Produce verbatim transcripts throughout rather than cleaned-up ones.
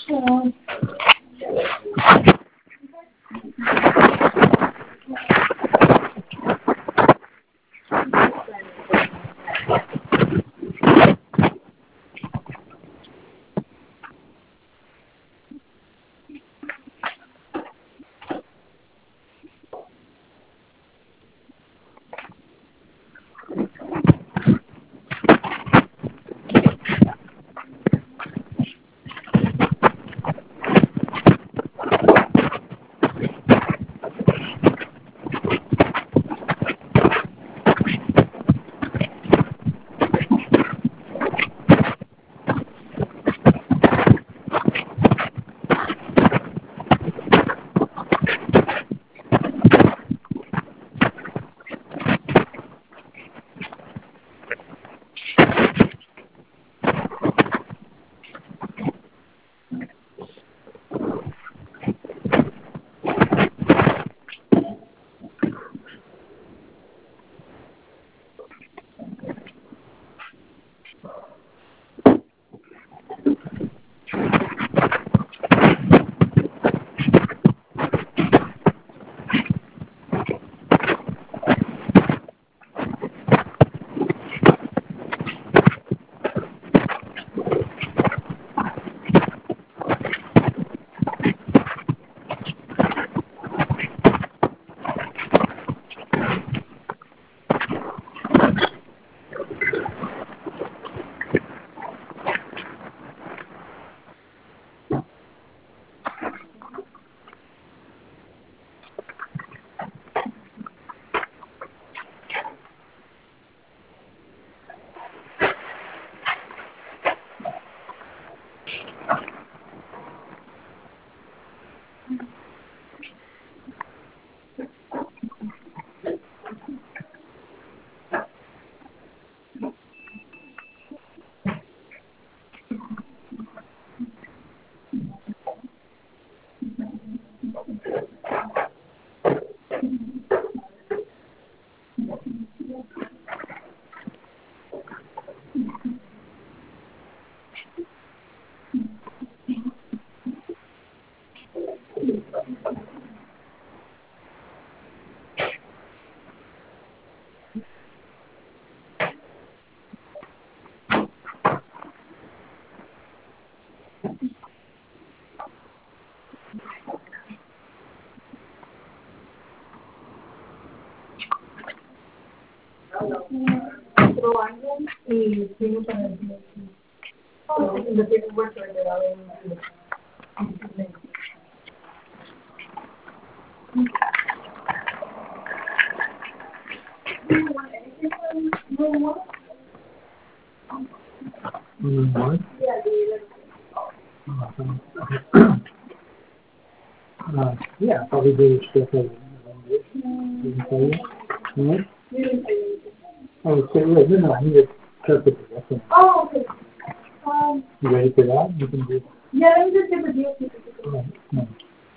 Um, probando y fuimos a ver si lo tiene muerto el de la vez. Mm, uh, yeah, probably do stuff like that. No? Oh, so yeah, no, no, I need to check with the lesson. Oh, okay. Um, You ready for that? You can do it. yeah, let me just get the deal. Oh, no.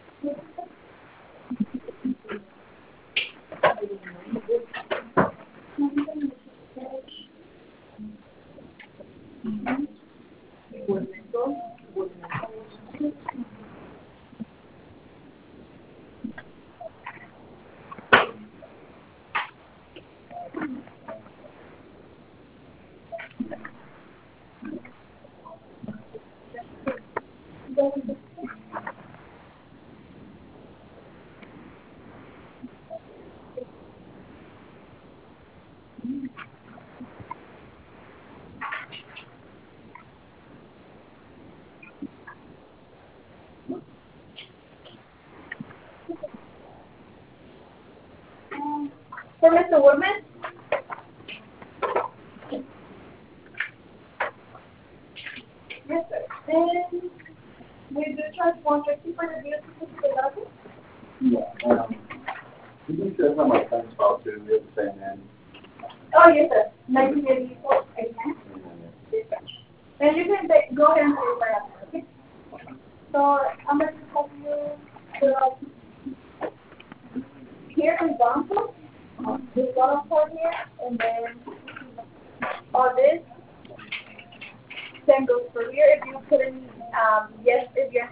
For Mister Woodman? Yes, sir. And we do charge one fifty for the deal certificate. Yeah, um, you can share some of my friends about too, we have the same name. Oh, yes, sir. nineteen eighty-four, eighty-nine. Yes, sir. And you can take, go ahead and pay for that, okay? So, I'm going to help you fill out here in Donald, this bottom part here, and then all this, then goes for here. If you put in, um, yes, if you're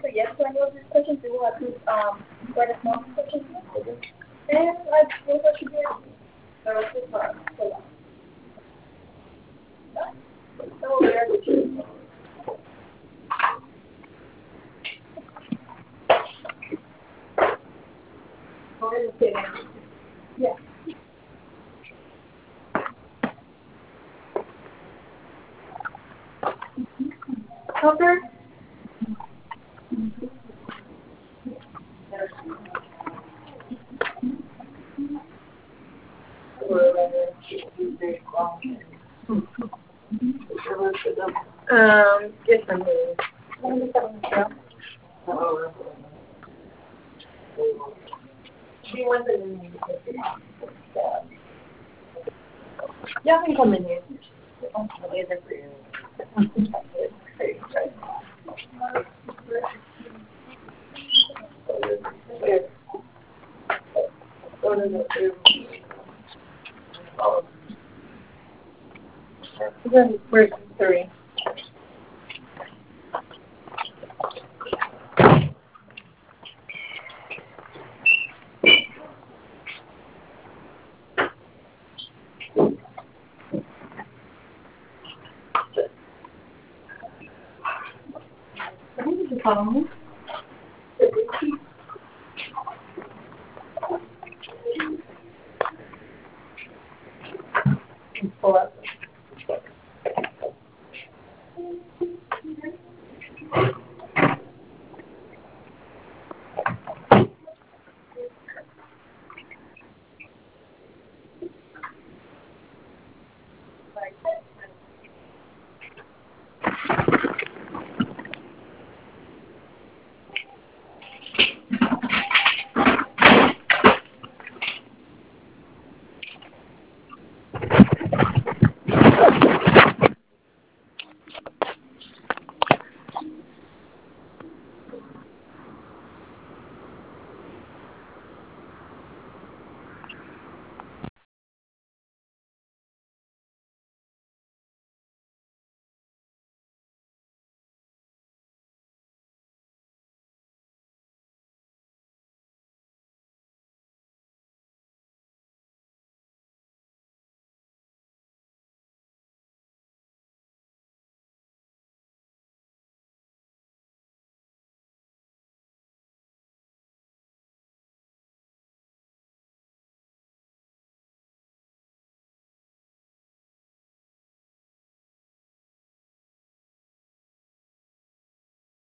Cover. Um, different moves. She went in. Y'all can come in here. Where's three? Um, pull up.